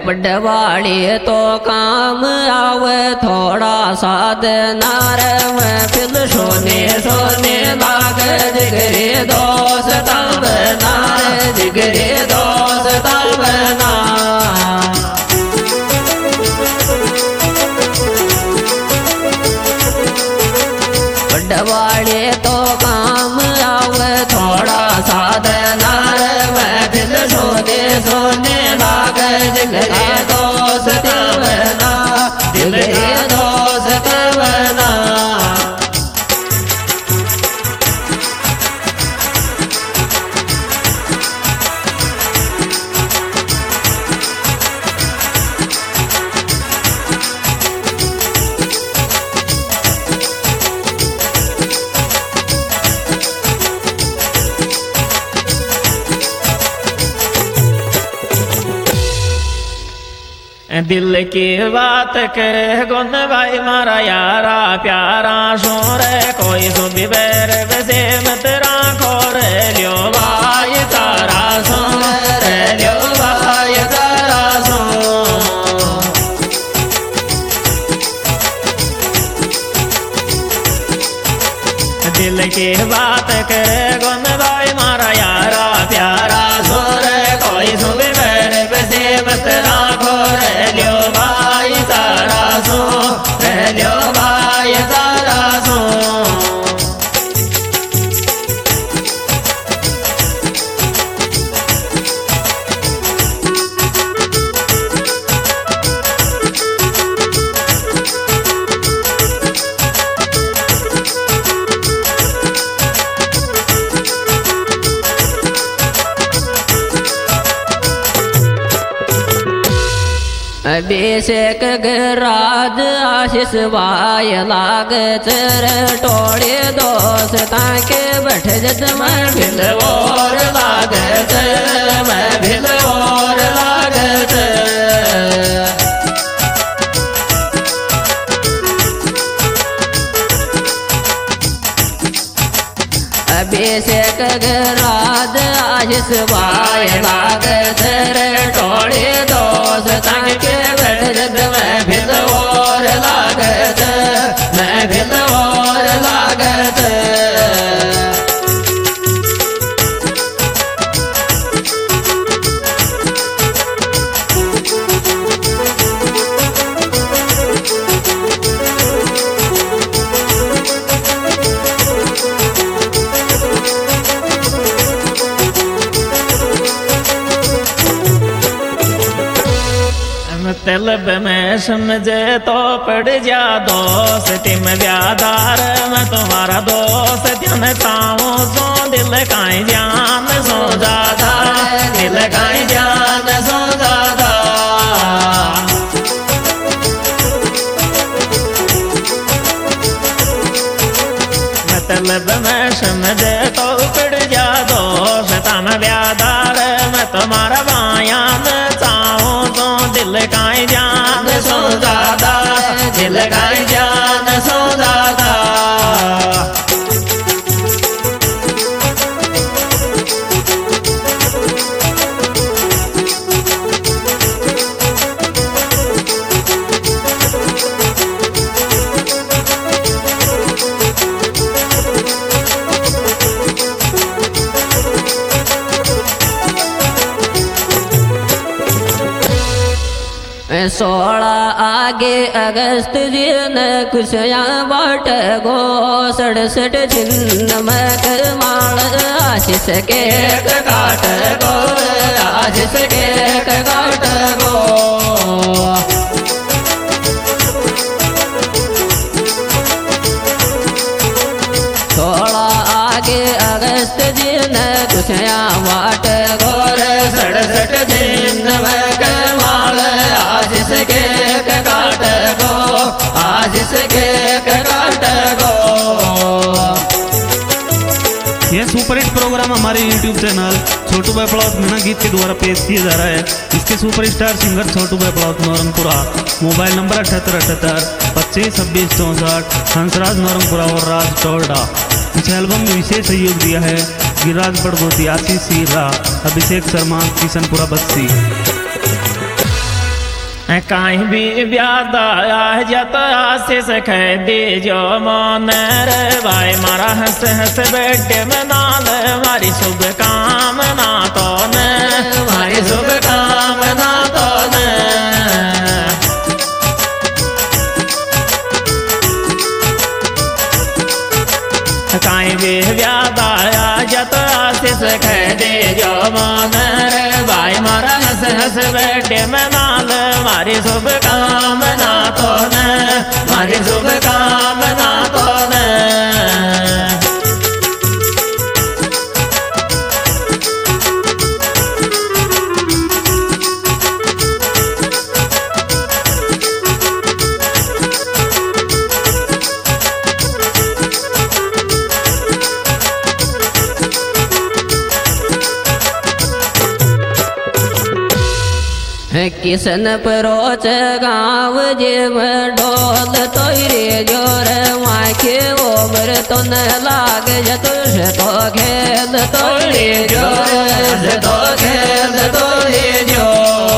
बड़वाड़ी तो काम आवे थोड़ा साध नार महफिल सोने सोने लाग जिगरे दोस्त तब नार जिगरे दोस्त तब ना बड़वाड़ी तो काम आवे थोड़ा साध नार महफिल सोने सोने लाग जिगरे दोस्त तब ना जिगरे दोस्त तब ना दिल की बात करे गुन भाई मारा यारा प्यारा शोर कोई सुबी बैर बसे मत राखो रे लियो भाई तारा सो रे लियो भाई तारा सो दिल की बात करे गुन भाई मारा यारा प्यारा शोर कोई सुबी बैर बसे मत राखो रे लियो भाई तारा सो रे लियो भाई तारा सो अभिषेक गराज आशीष वाय लाग चर टोड़े दोस्ता के बैठ जत महफिल और लाग चर महफिल और लाग चर अभिषेक गराज आशीष वाय लाग चर टोड़े दोस्ता के बैठ जत महफिल और लागत महफिल और लागत तलब में समझे तो पड़ जा दोस्त में व्यादार मैं तुम्हारा दोस्त जनता हूँ सो दिल काई जान सो जादा दिल काई जान सो जादा मतलब में समझे तो पड़ जा दोस्त में व्यादार मैं तुम्हारा बायान चाहूँ तो दिल काई जान सो दादा दिल काई जान सो दादा सोलह आगे अगस्त दिन खुशियाँ बाट गो 67 दिन में माल आशीष के काट गो आशीष के काट गो 16 आगे अगस्त दिन खुशियाँ बाट गोर 67 दिन में माल आशीष के काट गो आशीष के काट गो। यह सुपरहिट प्रोग्राम हमारे YouTube चैनल छोटू भाई प्लॉट मीना गीत के द्वारा पेश किया जा रहा है। इसके सुपरस्टार सिंगर छोटू भाई प्लॉट नौरंगपुरा, मोबाइल नंबर 7878 25 26 64, हंसराज नौरंगपुरा और राज टोरडा। इस एल्बम में विशेष सहयोग दिया है गिरिराज बड़गोती, आशीष सीरा, अभिषेक शर्मा, किशनपुरा बस्सी। काई भी ब्यादा जत आशीष कह दे जो मन रे भाई मारा हंस हंस बेटे में नाल मारी शुभ कामना तो ने मारी शुभ कामना तो ने काई भी ब्यादा जत आशीष कह दे जो मन रे भाई मारा हंस हंस बेटे में नाल मारी शुभ कामना तो ने मारी शुभ कामना तो ने किसन परोच गाँव जीव ढोल तोरे जोर माखे ओबर तो न लाग जतुष तो खेल तोरे जोर तो खेल तोरे जो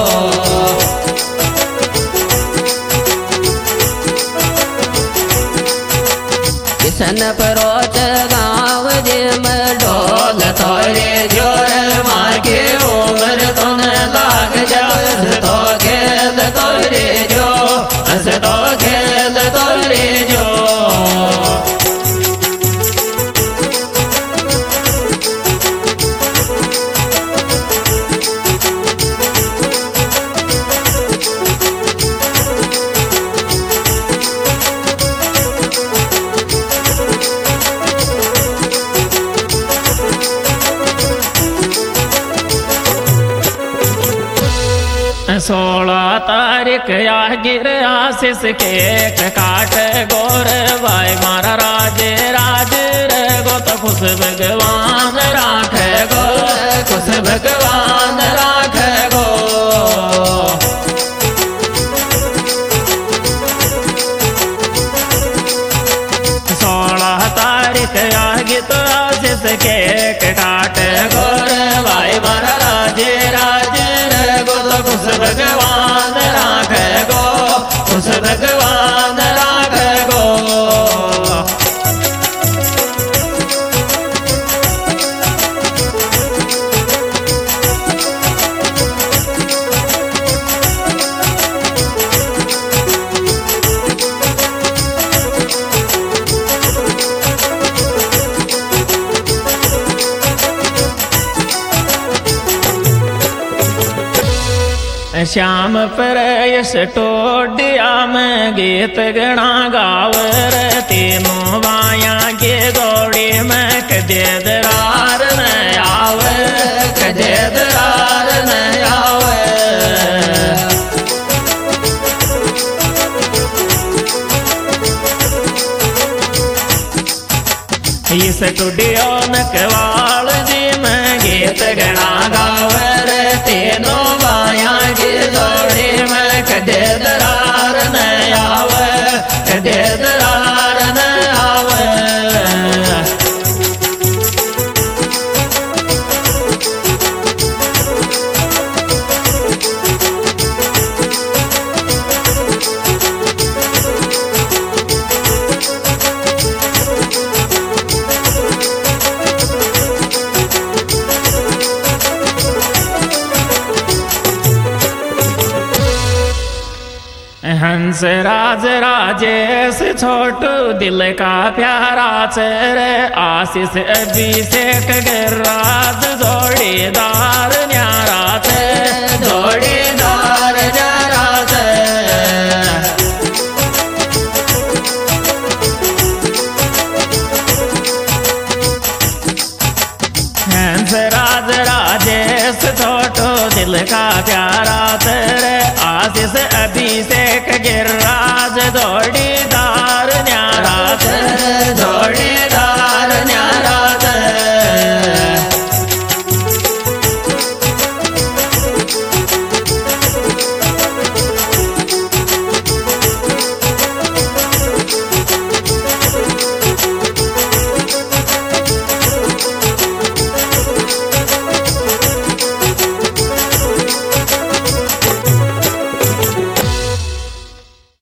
किसन परोच गाँव जीव ढोल तोरे जोर माखे ओबर तो न लाग जतुष तो खेल तोरे जो हंस तो खेल तोरे जो सोलह तारीख या गिर आशीष केक काट गोर भाई मारा राजे राज रे गो तो खुश भगवान राख गो खुश भगवान राख गो तारीख आगे तो आशीष केक काट गोर भाई मारा राजे राज रे गो तो खुश भगवान राख गो खुश भगवान राख गो श्याम प्रयस टोडिया में गीत गणा गावर तीनों बाया के दौड़ी में कदेदरार न आवे कदेदरार न आवे इस टुडियो नकवाल जी में गीत गणा गावर तीनों बाया की जोड़ी में कदेदरार न आवे कदेदरार न आवे हंस राज राजेश छोटू दिल का प्यारा चेहरे आशीष अभिषेक गिर्राज जोड़ीदार न्यारा थे जोड़ीदार न्यारा थे हंस राज राजेश छोटू दिल का प्यारा